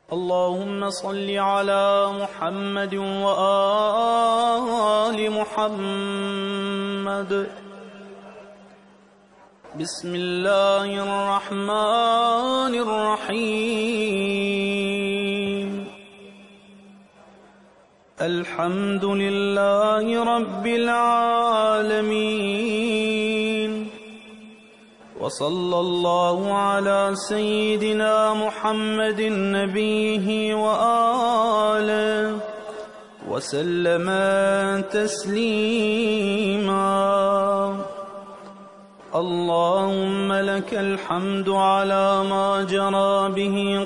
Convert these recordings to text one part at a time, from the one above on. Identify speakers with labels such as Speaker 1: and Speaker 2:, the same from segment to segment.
Speaker 1: اللهم صل على محمد وآل محمد. بسم الله الرحمن الرحيم. الحمد لله رب العالمين، وصلى الله على سيدنا محمد نبيه وآله وسلم تسليما. اللهم لك الحمد على ما جرى به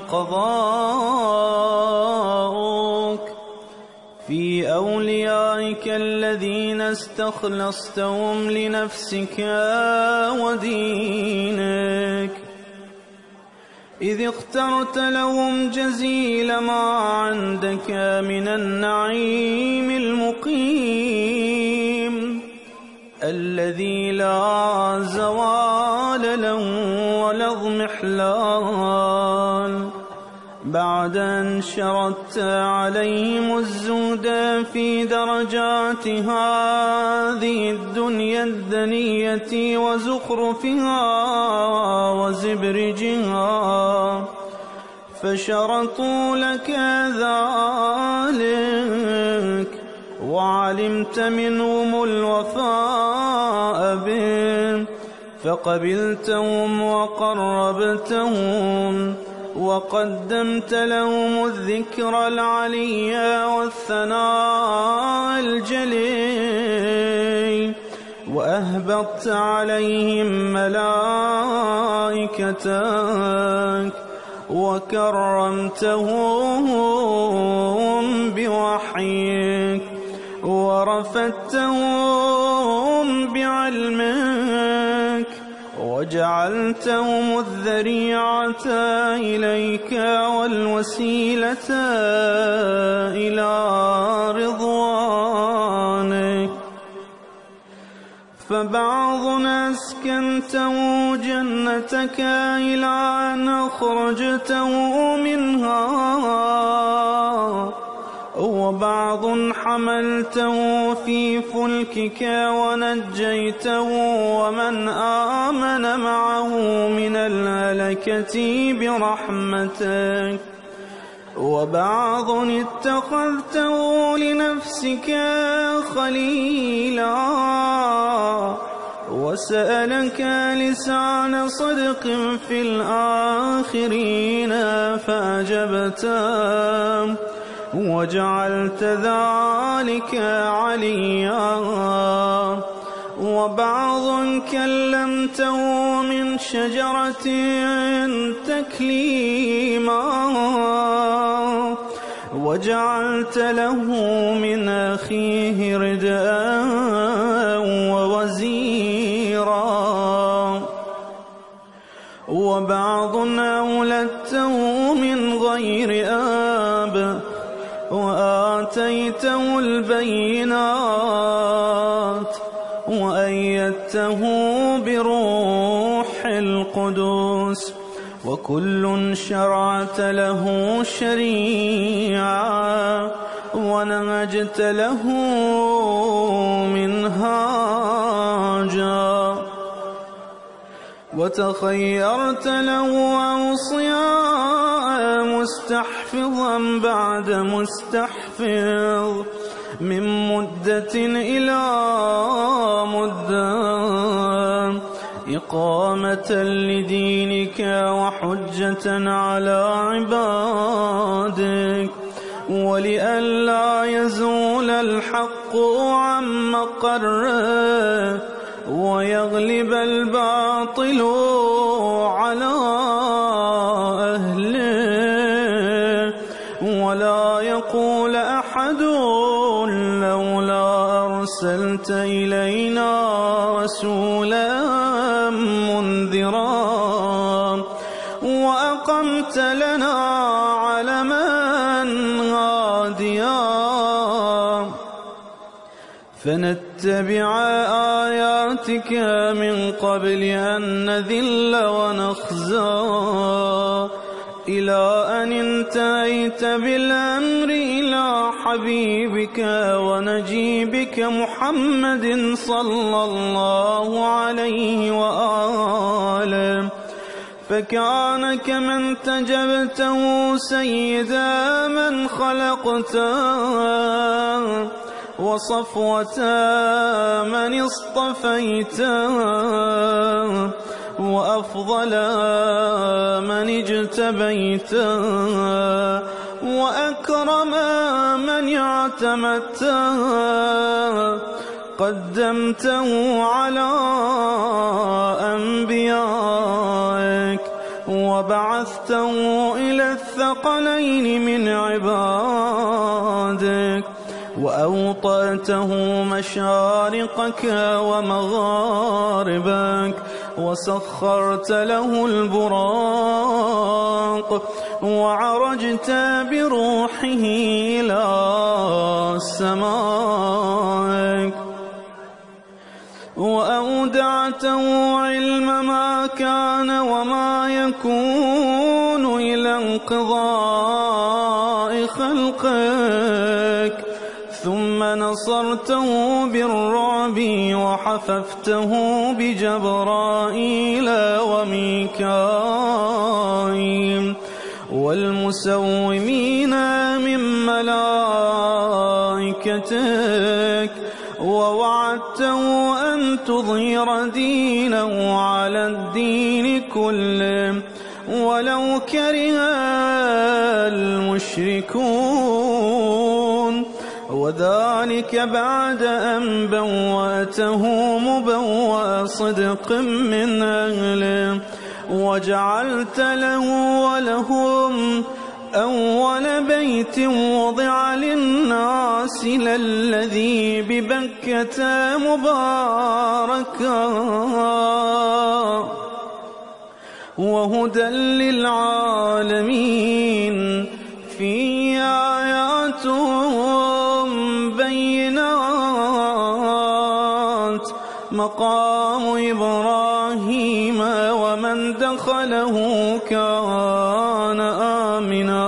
Speaker 1: قضاؤك في أوليائك الذين استخلصتهم لنفسك ودينك، إذ اخترت لهم جزيل ما عندك من النعيم المقيم الذي لا زوال له ولا اضمحلال، بعد أن شردت عليهم الزهد في درجات هذه الدنيا الدنية وزخرفها وزبرجها، فشرطوا لك ذلك، وعلمت منهم الوفاء بهم فقبلتهم وقربتهم، وقدمت لهم الذكر العلي والثناء الجلي، وأهبطت عليهم ملائكتك، وكرمتهم بوحيك، ورفدتهم بعلمك، وجعلتهم الذريعة إليك والوسيلة إلى رضوانك، فبعضنا أسكنته جنتك إلى أن أخرجته منها، وبعض حملته في فلكك ونجيته ومن آمن معه من الهلكة برحمتك، وبعض اتخذته لنفسك خليلا، وسألك لسان صدق في الآخرين فأجبته، وجعلت ذلك عليا، وبعض كلمته من شجرة تكليما، وجعلت له من أخيه ردءا ووزيرا، وبعض أولدته من غير آب، وآتيته البينات، وأيدته بروح القدس، وكل شرعت له شريعة، ونهجت له منهاجا، وتخيرت له أوصياء مستحفظا بعد مستحفظ، من مدة إلى مدة، إقامة لدينك وحجة على عبادك، ولئلا يزول الحق عن مقره، ويغلب الباطل على أهله، ولا يقول أحد لولا أرسلت إلينا رسولا منذرا وأقمت لنا علما هاديا، فنتبع آياتك من قبل أن نذل ونخزى، إلى أن انتهيت بالأمر إلى حبيبك ونجيبك محمد صلى الله عليه وآله، فكان كمن تجبته سيدا من خلقته وصفوة من اصطفيته وأفضل من اجتبيته وأكرم من اعتمدته، قدمته على أنبيائك وبعثته إلى الثقلين من عبادك، وأوطأته مشارقك ومغاربك، وسخرت له البراق، وعرجت بروحه إلى السماء، وأودعته علم ما كان وما يكون إلى انقضاء خلقك، ثم نصرته بالرعب وحففته بجبرائيل وميكائيل والمسومين من ملائكتك، ووعدته أن تظهر دينه على الدين كله ولو كره المشركون، وذلك بعد أن بوأته مبوأ صدق من أهله، وجعلت له ولهم أول بيت وضع للناس للذي ببكة مباركا وهدى للعالمين، فيه آيات بينات مقام إبراهيم ومن دخله كان آمنا،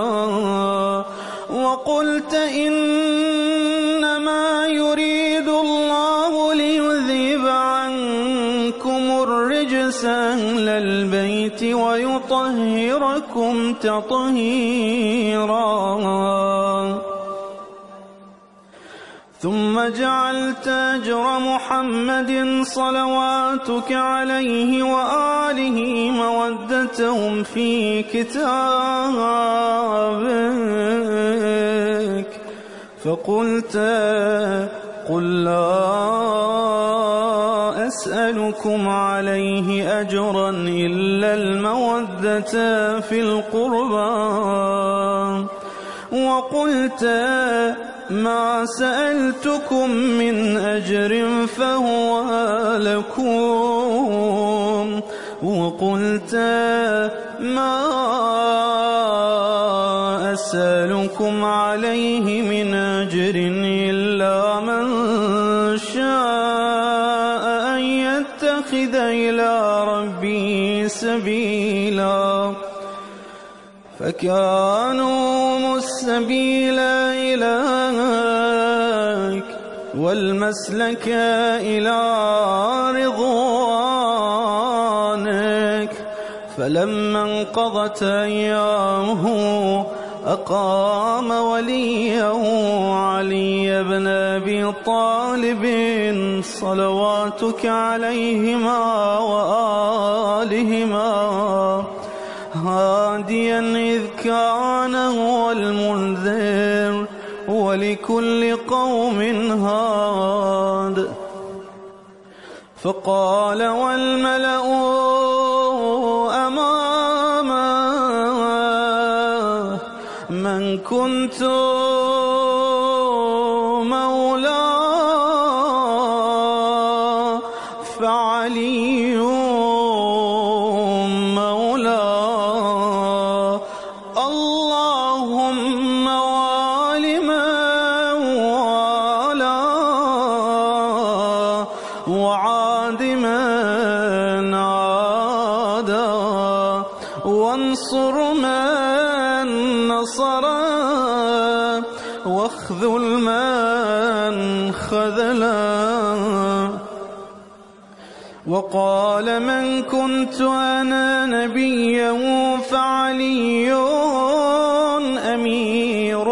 Speaker 1: وقلت إنما يريد الله ليذهب عنكم الرجس أهل البيت ويطهركم تطهيرا، ثم جعلت أجر محمد صلواتك عليه وآله مودتهم في كتابك، فقلت قل لا أسألكم عليه أجرا إلا المودة في القربى، وقلت ما سألتكم من أجر فهو لكم، وقلت ما أسألكم عليه من أجر إلا من شاء أن يتخذ إلى ربه سبيلا، فكانوا السبيل إليك والمسلك إلى رضوانك، فلما انقضت أيامه أقام وليه علي بن أبي طالب صلواتك عليهما وآلهما، هاديا إذ كان هو المنذر ولكل قوم هاد، فقال والملأ أمامه من كنت مولاه فعلي مولاه، اللهم وال من والاه وعاد من عاداه وانصر من نصرا واخذل من خذلا. وقال من كنت أنا نبيا فعلي أمير،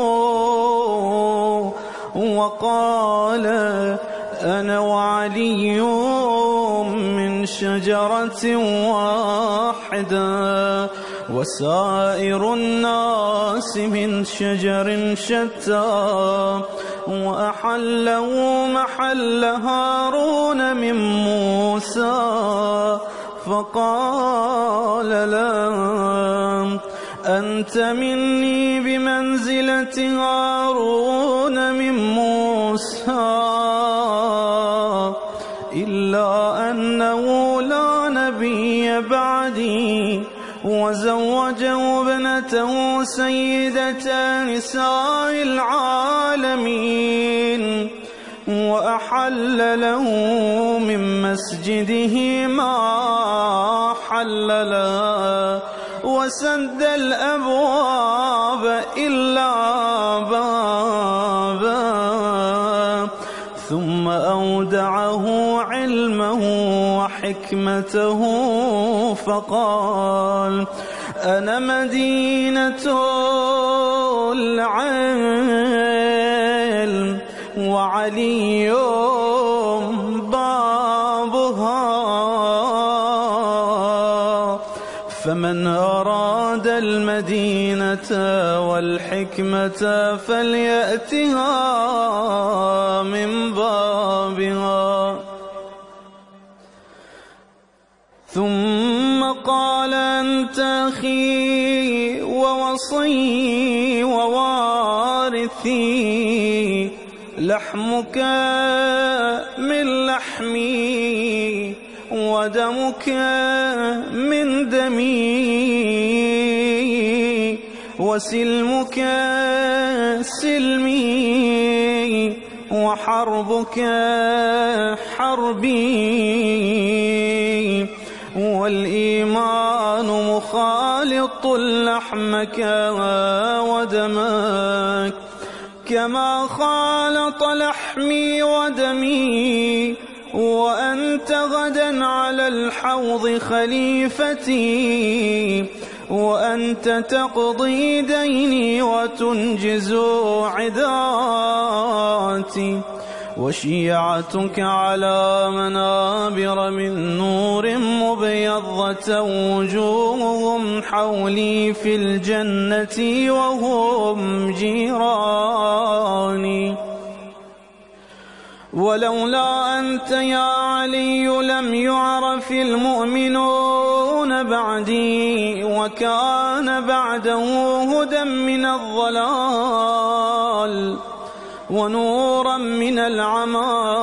Speaker 1: وقال أنا وعلي من شجرة واحدة وسائر الناس من شجر شتى. وأحله محل هارون من موسى فقال له أنت مني بمنزلة هارون من موسى، إلا أنه لا نبي بعدي. وزوجه ابنته سيدة نساء العالمين، وأحل له من مسجده ما حل له، وسد الأبواب إلا بابا. ثم أودعه علمه وحكمته فقال أنا مدينة العلم وعلي بابها، فمن أراد المدينة والحكمة فليأتها من بابها. ثم قال أنت أخي ووصي ووارثي، لحمك من لحمي ودمك من دمي، وسلمك سلمي وحربك حربي. والإيمان مخالط لحمك ودمك كما خالط لحمي ودمي، وأنت غدا على الحوض خليفتي، وأنت تقضي ديني وتنجز عداتي. وشيعتك على منابر من نور مبيضة وجوههم حولي في الجنة وهم جيراني. ولولا أنت يا علي لم يعرف المؤمنون بعدي، وكان بعده هدى من الضلال ونورا من العمى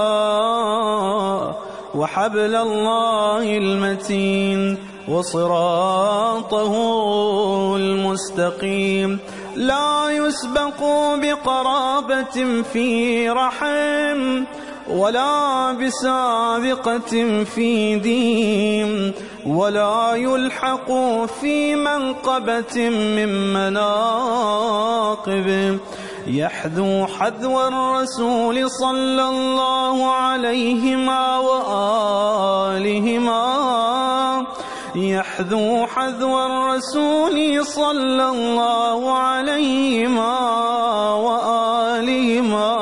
Speaker 1: وحبل الله المتين وصراطه المستقيم، لا يسبق بقرابة في رحم ولا بسابقة في دين، ولا يلحق في منقبة من مناقب. يحذو حذو الرسول صلى الله عليهما وآلهما، يحذو حذو الرسول صلى الله عليهما وآلهما،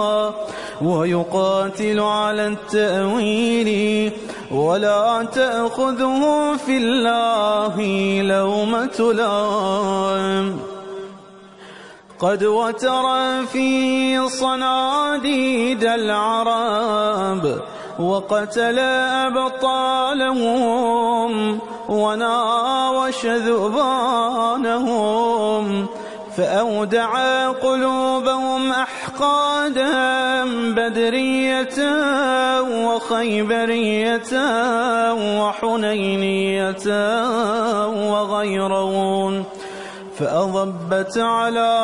Speaker 1: ويقاتل على التأويل ولا تأخذه في الله لومة لائم. قد وتر في صناديد العرب وقتل أبطالهم وناوش ذؤبانهم، فأودع قلوبهم أحقادا بدرية وخيبرية وحنينية وغيرهم، فأضبت على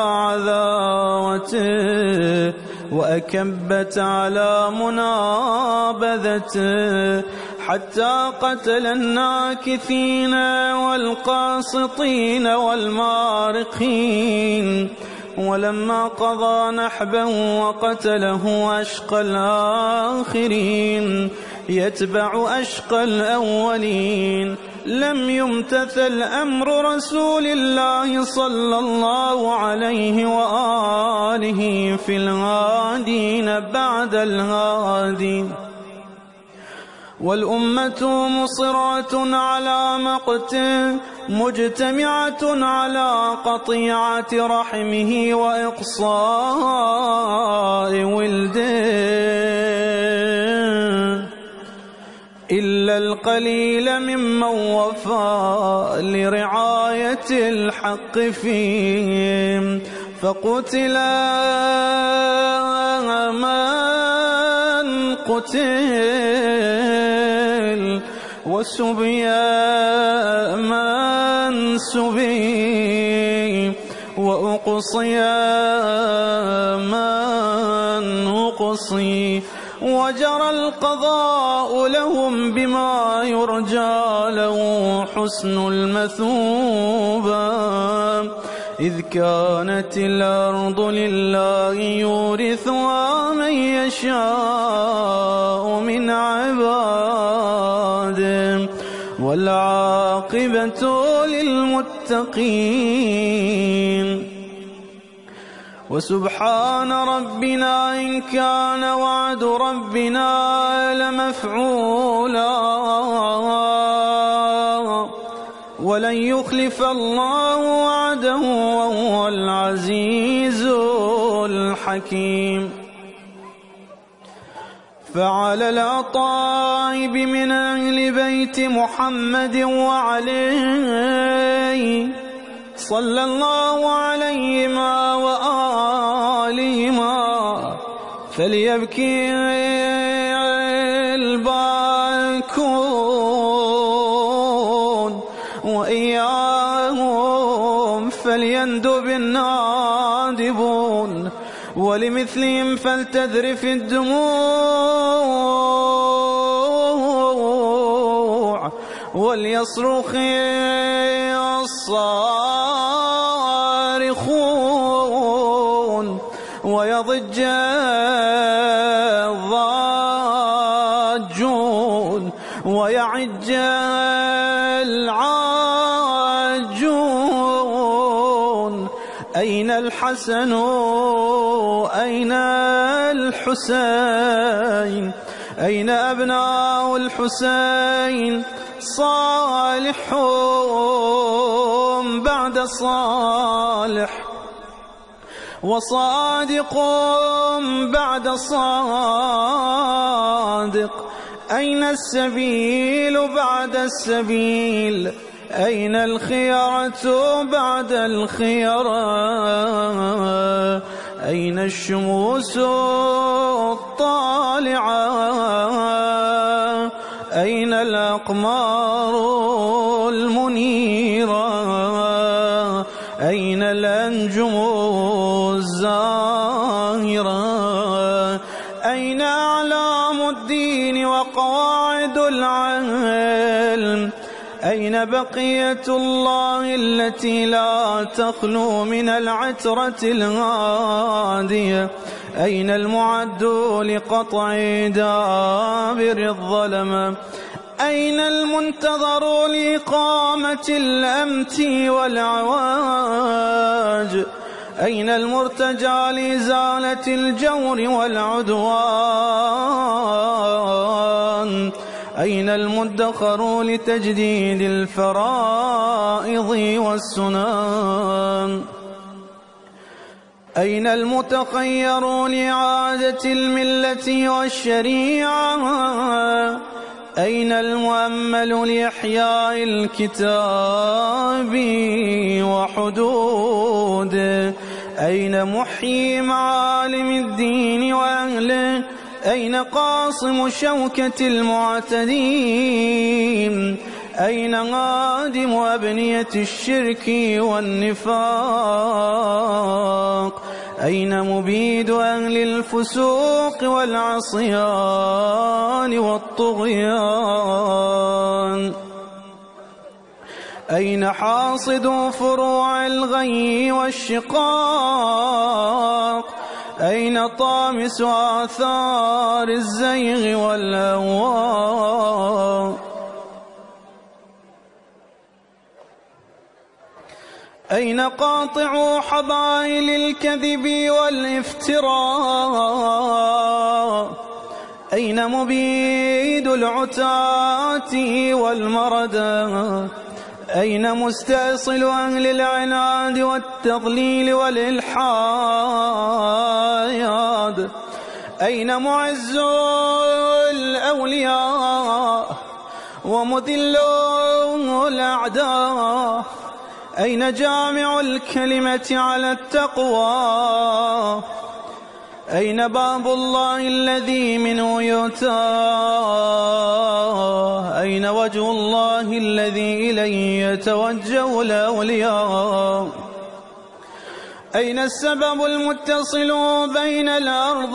Speaker 1: عذاوته وأكبت على منابذته، حتى قتل الناكثين والقاسطين والمارقين. ولما قضى نحبا وقتله أشقى الآخرين يتبع أشقى الأولين. لم يمتثل أمر رسول الله صلى الله عليه وآله في الهادين بعد الهادين. والأمة مصرة على مقته مجتمعة على قطيعة رحمه وإقصاء ولده، إلا القليل ممن وفى لرعاية الحق فيهم، فقتل من قتل وسبي من سبي وأقصي من أقصي، وجرى القضاء لهم بما يرجى له حسن المثوبة، إذ كانت الأرض لله يورثها من يشاء من عباده، والعاقبة للمتقين. وسبحان ربنا إن كان وعد ربنا لمفعولا، ولن يخلف الله وعده وهو العزيز الحكيم. فعلى الأطائب من أهل بيت محمد وعليه صلى الله عليهما وآلهما فليبكي الباكون، وإياهم فليندب النادبون، ولمثلهم فلتذرف الدموع، وليصرخ الصارخون، ويضج الضاجون، ويعج العاجون. أين الحسن أين الحسين؟ أين أبناء الحسين؟ صالح بعد صالح، وصادق بعد صادق. أين السبيل بعد السبيل؟ أين الخيرة بعد الخيرة؟ أين الشموس الطالعة؟ أين الأقمار المنيرة؟ أين الأنجم الزاهرة؟ أين أعلام الدين وقواعد العلم؟ أين بقية الله التي لا تخلو من العترة الهادية؟ أين المعد لقطع دابر الظلمة؟ أين المنتظر لإقامة الأمت والعواج؟ أين المرتجى لإزالة الجور والعدوان؟ أين المدخر لتجديد الفرائض والسنن؟ أين المتخير لإعادة الملة والشريعة؟ أين المؤمل لإحياء الكتاب وحدوده؟ أين محيي معالم الدين وأهله؟ أين قاصم شوكة المعتدين؟ أين هادم أبنية الشرك والنفاق؟ أين مبيد أهل الفسوق والعصيان والطغيان؟ أين حاصد فروع الغي والشقاق؟ أين طامس آثار الزيغ والأهواء؟ أين قاطع حبائل الكذب والافتراء؟ أين مبيد العتاة والمردى؟ أين مستأصل أهل العناد والتضليل والإلحاد؟ أين معز الأولياء ومذل الأعداء؟ أين جامع الكلمة على التقوى؟ أين باب الله الذي منه يؤتى؟ أين وجه الله الذي إليه يتوجه الأولياء؟ أين السبب المتصل بين الأرض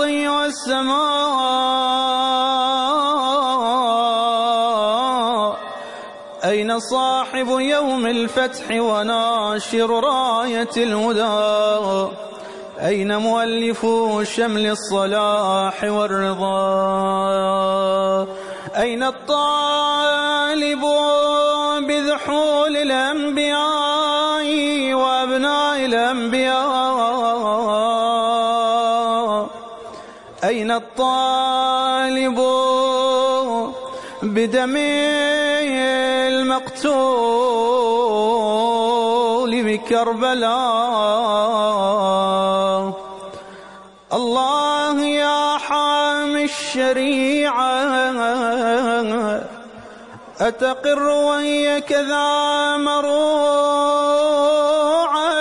Speaker 1: والسماء؟ أين صاحب يوم الفتح وناشر راية الهدى؟ أين مؤلف شمل الصلاح والرضا؟ أين الطالب بذحول الأنبياء وأبناء الأنبياء؟ أين الطالب بدم المقتول بكربلاء؟ الله يا حامي الشريعة أتقر وهي كذا مروعة؟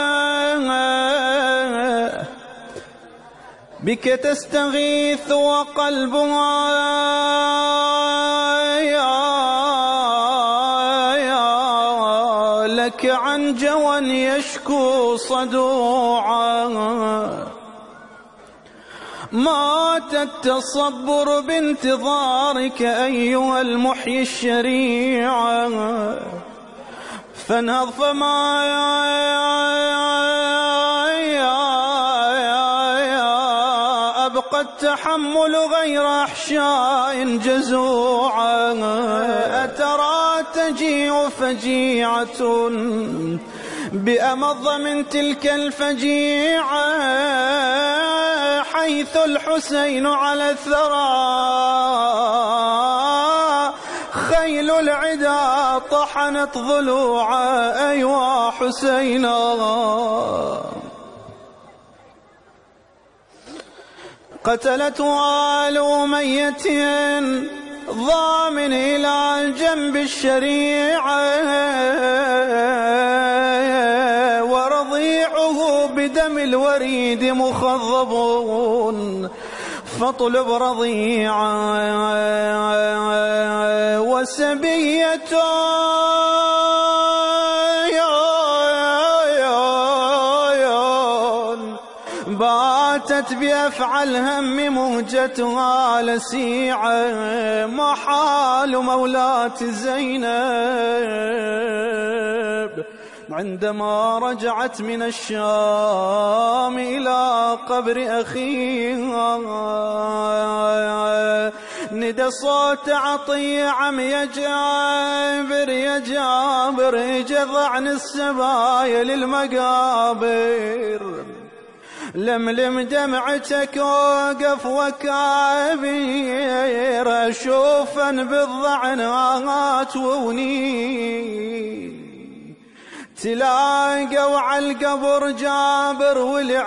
Speaker 1: بك تستغيث وقلبها لك عن جوى يشكو صدوعا. مات التصبر بانتظارك أيها المحيي الشريعة، فانهض فما أبقى التحمل غير أحشاء جزوعا. أترى تجيء فجيعة بأمض من تلك الفجيعة، حيث الحسين على الثرى خيل العدا طحنت ضلوعا. أيوا حسينا قتلت آل أمية ضامن إلى جنب الشريعة، ورضيعه بدم الوريد مخضب، فاطلب رضيعا. وسبية باتت بأفعى الهم مهجتها لسيعة، محال مولاة زينب عندما رجعت من الشام إلى قبر أخيها، ندى صوت عطية عم يا جابر يا جابر، جذعن السبايا للمقابر، لملم دمعتك وقف وكابير، أشوفا بالضعنات ووني، تلاقوا على القبر جابر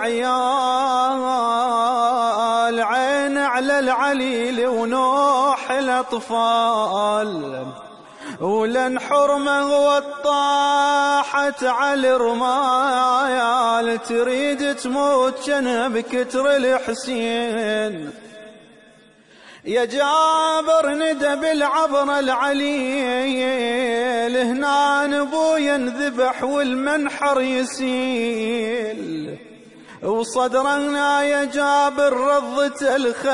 Speaker 1: والعيال، عين على العليل ونوح الأطفال، ولن حرمه وطاحت على الرمايال، تريد تموت جنه بكتر الحسين. يا جابر ندى بالعبر العليل، هنا نبويا انذبح والمنحر يسيل، وصدرنا يا جابر رضة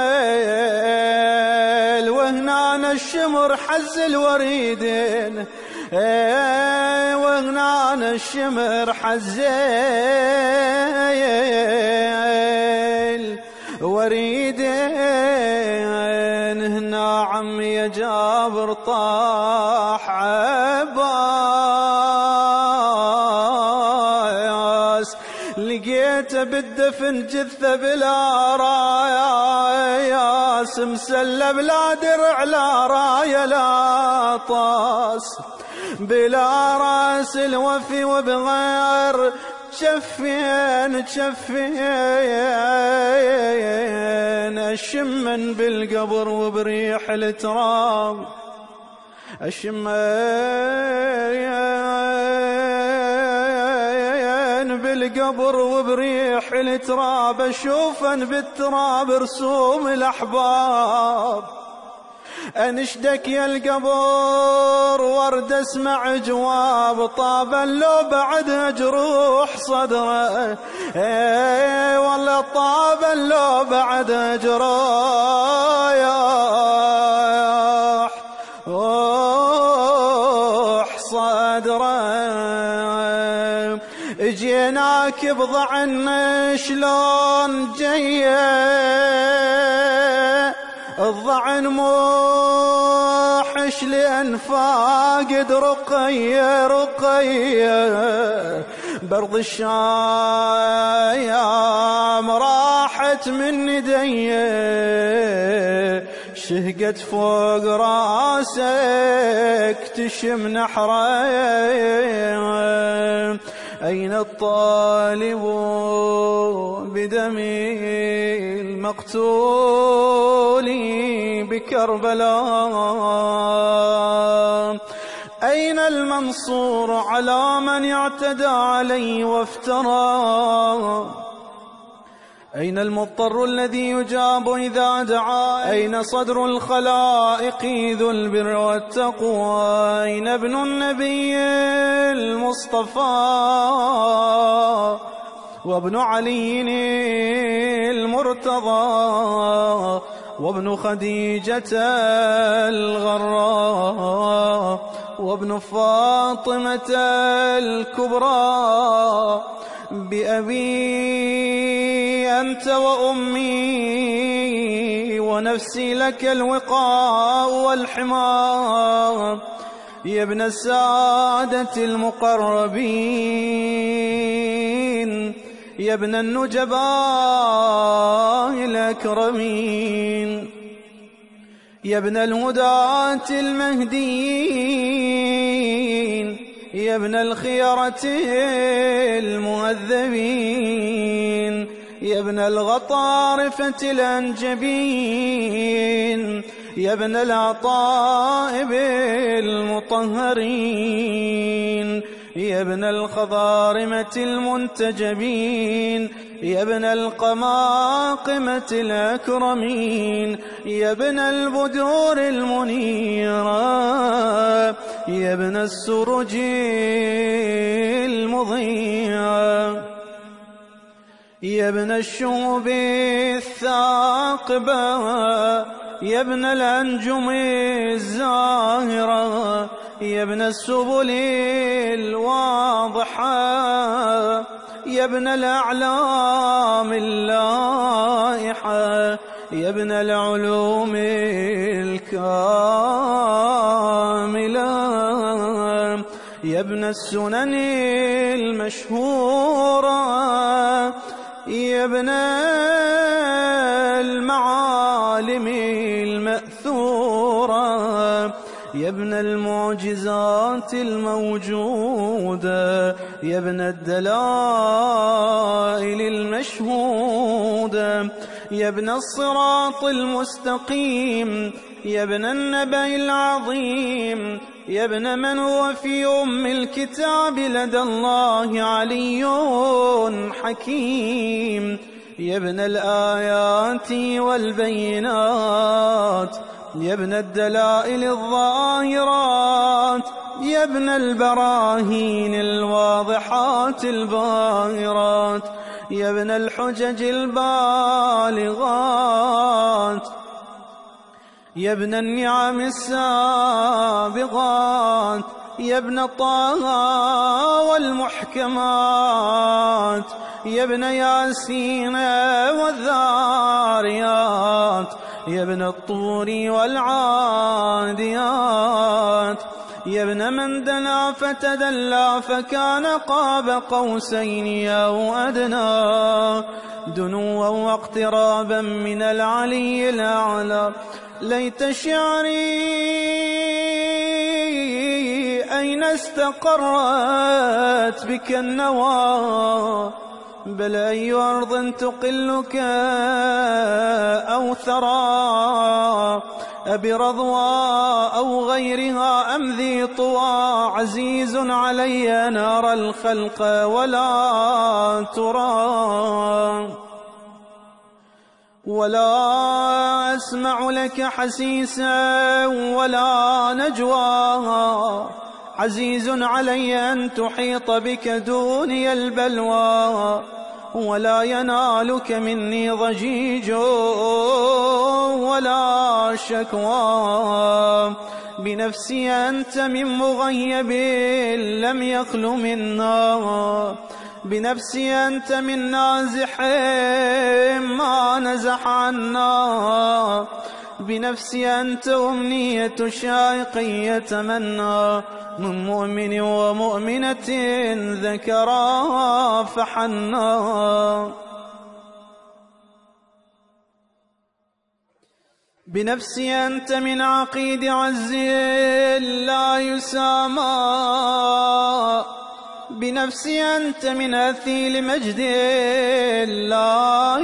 Speaker 1: الخيل، وهنا الشمر حز الوريدين، وهنا الشمر حز الوريدين. هنا عمي يا جابر طاح عباس، لقيته بالدفن جثة بلا راياس، مسلة بلا درع لا راية لا طاس، بلا راس الوفي وبغير تشفين أشمن بالقبر وبريح التراب، أشمن بالقبر وبريح التراب، أشوفن بالتراب رسوم الأحباب، أنشدك يا القبر ورد اسمع جواب، طابا لو بعدها جروح صدره، والله طابا لو بعدها جروح صدره. جيناك بضعن شلون جيه، الضعن موحش لأن فاقد رقية برض الشايام راحت من يديه، شهقت فوق راسك تشم نحرين. أين الطالب بدمي المقتول بكربلاء؟ أين المنصور على من اعتدى علي وافترى؟ أين المضطر الذي يجاب إذا دعا؟ أين صدر الخلائق ذو البر والتقوى؟ أين ابن النبي المصطفى وابن علي المرتضى وابن خديجة الغراء وابن فاطمة الكبرى؟ بأبي أنت وأمي ونفسي لك الوقاء والحمار، يا ابن السادة المقربين، يا ابن النجباء الأكرمين، يا ابن الهداة المهديين، يا ابن الخيرة المهذبين، يا ابن الغطارفة الأنجبين، يا ابن العطائب المطهرين، يا ابن الخضارمة المنتجبين، يا ابن القماقمة الأكرمين، يا ابن البدور المنيرة، يا ابن السرج المضيئة، يا ابن الشعب الثاقبة، يا ابن الأنجم الزاهرة، يا ابن السبل الواضحة، يا ابن الأعلام اللائحة، يا ابن العلوم الكاملة، يا ابن السنن المشهورة، يا ابن المعالم المأثورة، يا ابن المعجزات الموجودة، يا ابن الدلائل المشهودة، يا ابن الصراط المستقيم، يا ابن النبأ العظيم، يا ابن من هو في أم الكتاب لدى الله علي حكيم، يا ابن الآيات والبينات، يا ابن الدلائل الظاهرات، يا ابن البراهين الواضحات الباهرات، يا ابن الحجج البالغات، يا ابن النعم السابغات، يا ابن طه والمحكمات، يا ابن ياسين والذاريات، يا ابن الطور والعاديات، يا ابن من دنا فتدلى فكان قاب قوسين أو أدنى، دنوا واقترابا من العلي الأعلى. ليت شعري أين استقرت بك النوى، بل أي أرض تقلك أو ثرى، أبرضوى أو غيرها أم ذي طوى، عزيز علي نار الخلق ولا ترى، ولا أسمع لك حسيسا ولا نجوى، عزيز علي أن تحيط بك دوني البلوى، ولا ينالك مني ضجيج ولا شكوى، بنفسي أنت من مغيب لم يخل منا، بنفسي أنت من نازح ما نزح عنا، بنفسي أنت أمنية شائق يتمنى، من مؤمن ومؤمنة ذكرا فحنا، بنفسي أنت من عقيد عز لا يسامى، بنفسي أنت من أثيل مجد لا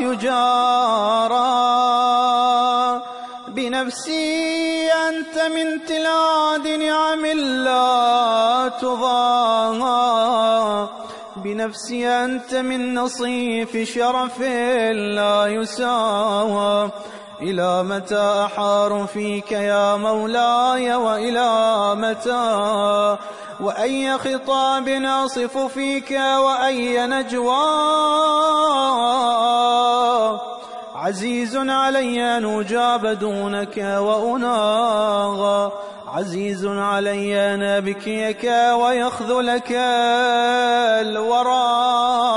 Speaker 1: يجارى، بنفسي أنت من تلاد نعم لا تضاهى، بنفسي أنت من نصيف شرف لا يساوى. إلى متى أحار فيك يا مولاي، وإلى متى، وأي خطاب أصف فيك، وأي نجوى، عزيز علي أن أجاب دونك وأناغى، عزيز علي أن أبكيك ويخذلك الورى،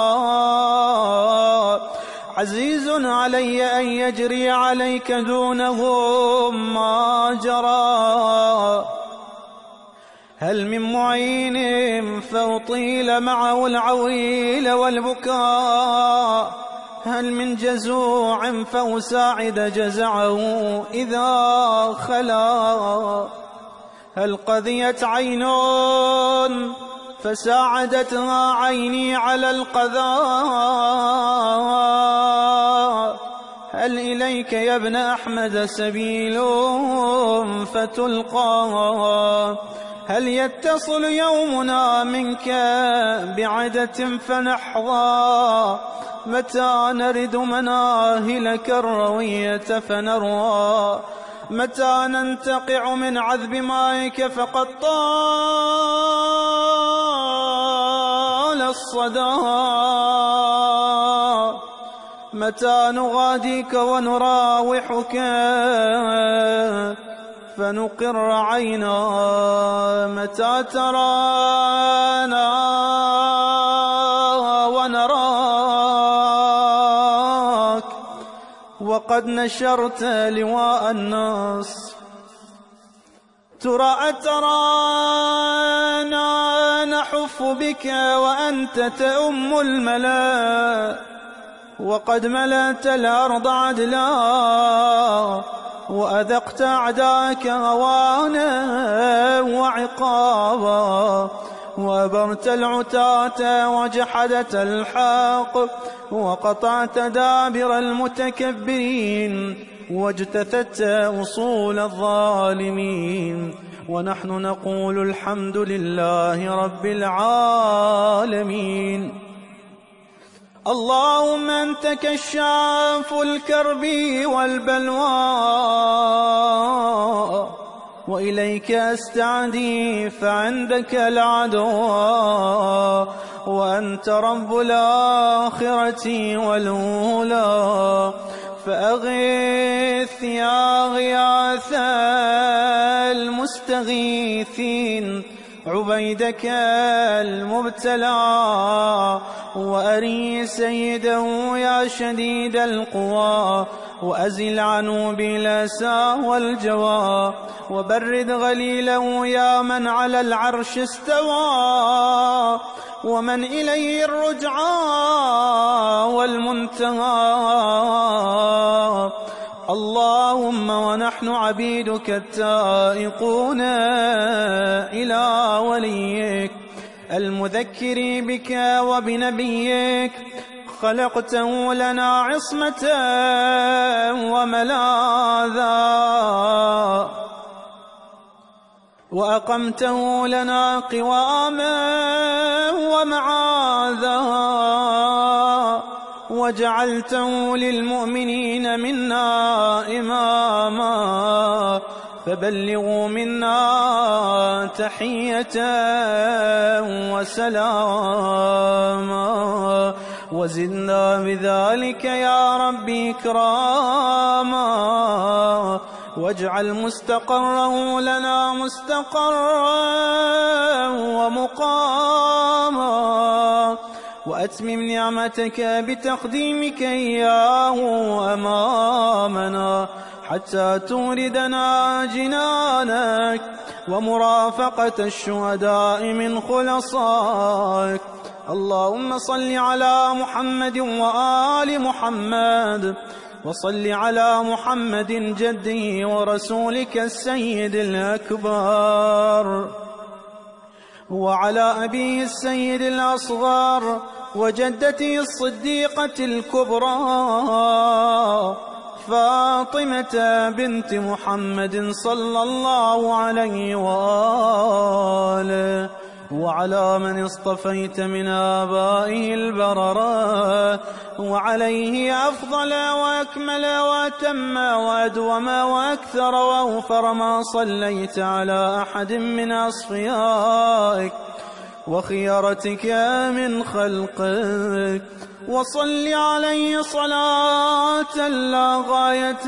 Speaker 1: عزيز علي أن يجري عليك دونهم ما جرى. هل من معين فأطيل معه العويل والبكاء، هل من جزوع فأساعد جزعه إذا خلا، هل قذيت عين فساعدتها عيني على القذاء، هل إليك يا ابن أحمد سبيل فتلقى، هل يتصل يومنا منك بعدة فنحظى، متى نرد مناهلك الروية فنروى، متى ننتقع من عذب مائك فقد طال الصدى، متى نغاديك ونراوحك فنقر عينا، متى ترانا ونراك وقد نشرت لواء الناس، ترى أترانا نحف بك وأنت تؤم الملا، وقد ملأت الأرض عدلا وأذقت أعداءك هوانا وعقابا، وأبرت العتاة وجحدت الحق، وقطعت دابر المتكبرين، واجتثت أصول الظالمين، ونحن نقول الحمد لله رب العالمين. اللهم أنت كشاف الكرب والبلوى، وإليك أستعدي فعندك العدوى، وأنت رب الآخرة والأولى، فأغث يا غياث المستغيثين عبيدك المبتلى، وأري سيده يا شديد القوى، وأزل عنه بالأسى والجوى، وبرد غليله يا من على العرش استوى، ومن إليه الرجعى والمنتهى. اللهم ونحن عبيدك التائقون إلى وليك المذكر بك وبنبيك، خلقته لنا عصمة وملاذا، وأقمته لنا قواما ومعاذا، وجعلته للمؤمنين منا إماما، فبلغوا منا تحية وسلاما، وزدنا بذلك يا ربي إكراما، واجعل مستقره لنا مستقرا ومقاما، وأتمم نعمتك بتقديمك إياه أمامنا حتى توردنا جنانك ومرافقة الشهداء من خلصائك. اللهم صل على محمد وآل محمد، وصل على محمد جده ورسولك السيد الأكبر، وعلى أبيه السيد الأصغر، وجدته الصديقة الكبرى فاطمة بنت محمد صلى الله عليه وآله، وعلى من اصطفيت من آبائه البررة، وعليه أفضل وأكمل وأتم وأدوم وأكثر وأوفر ما صليت على أحد من أصفيائك وخيرتك من خلقك، وصل عليه صلاة لا غاية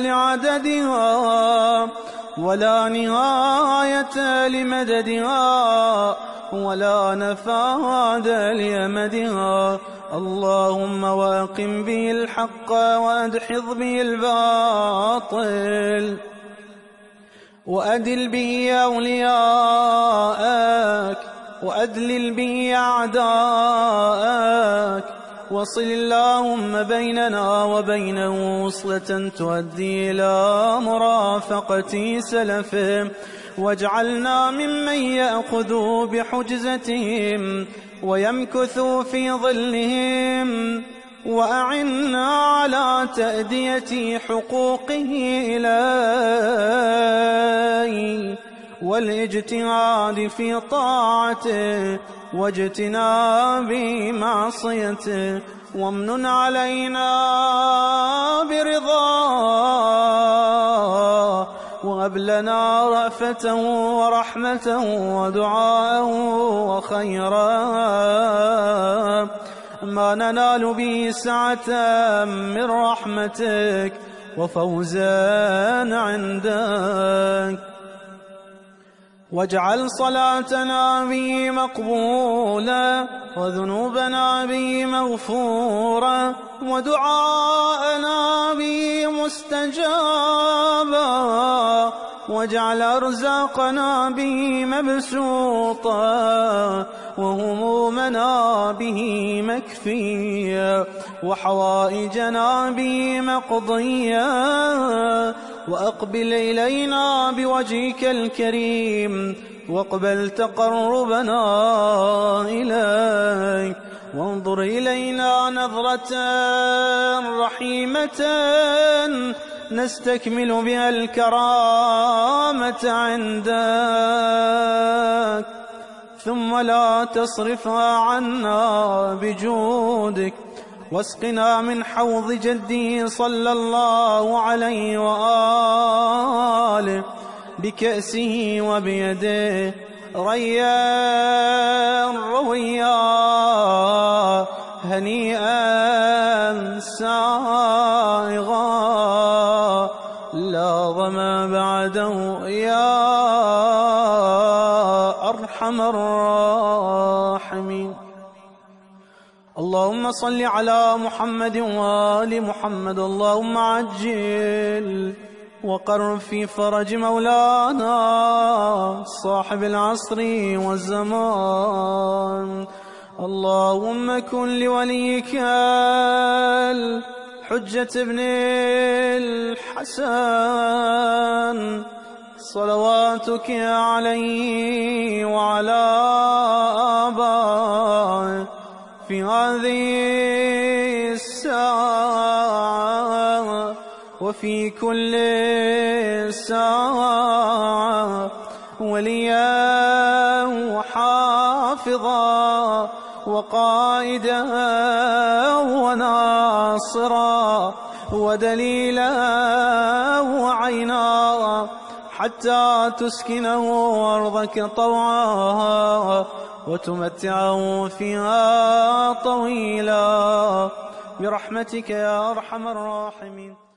Speaker 1: لعددها ولا نهاية لمددها ولا نفاد لأمدها. اللهم واقم به الحق وأدحض به الباطل، وأدل به أولياءك، وأدلل به أعداءك، وصل اللهم بيننا وبينه وصلة تؤدي إلى مرافقة سلفه، واجعلنا ممن يأخذ بحجزتهم ويمكث في ظلهم، وأعنا على تأدية حقوقه إليه والاجتهاد في طاعته واجتناب معصيته، وامنن علينا برضاه، وهب لنا رأفة ورحمة ودعاء وخيرا ما ننال به سعة من رحمتك وفوزا عندك. واجعل صلاتنا به مقبولة، وذنوبنا به مغفورة، ودعاءنا به مستجابا، واجعل أرزاقنا به مبسوطة، وهمومنا به مكفية، وحوائجنا به مقضية، وأقبل إلينا بوجهك الكريم، واقبل تقربنا إليك، وانظر إلينا نظرة رحيمة نستكمل بها الكرامة عندك، ثم لا تصرفها عنا بجودك، واسقنا من حوض جده صلى الله عليه وآله بكأسه وبيده، ريا رويا هنيئا سائغا لا ظما بعده يا أرحم الراحمين. اللهم صل على محمد وآل محمد. اللهم عجل وقر في فرج مولانا صاحب العصر والزمان. اللهم كن لوليك الحجة ابن الحسن صلواتك عليه وعلى آبائه في هذه الساعة وفي كل ساعة وليا وحافظا وقائدا وناصرا ودليلا وعينا حتى تسكنه أرضك طوعا وتمتعه فيها طويلا برحمتك يا أرحم الراحمين.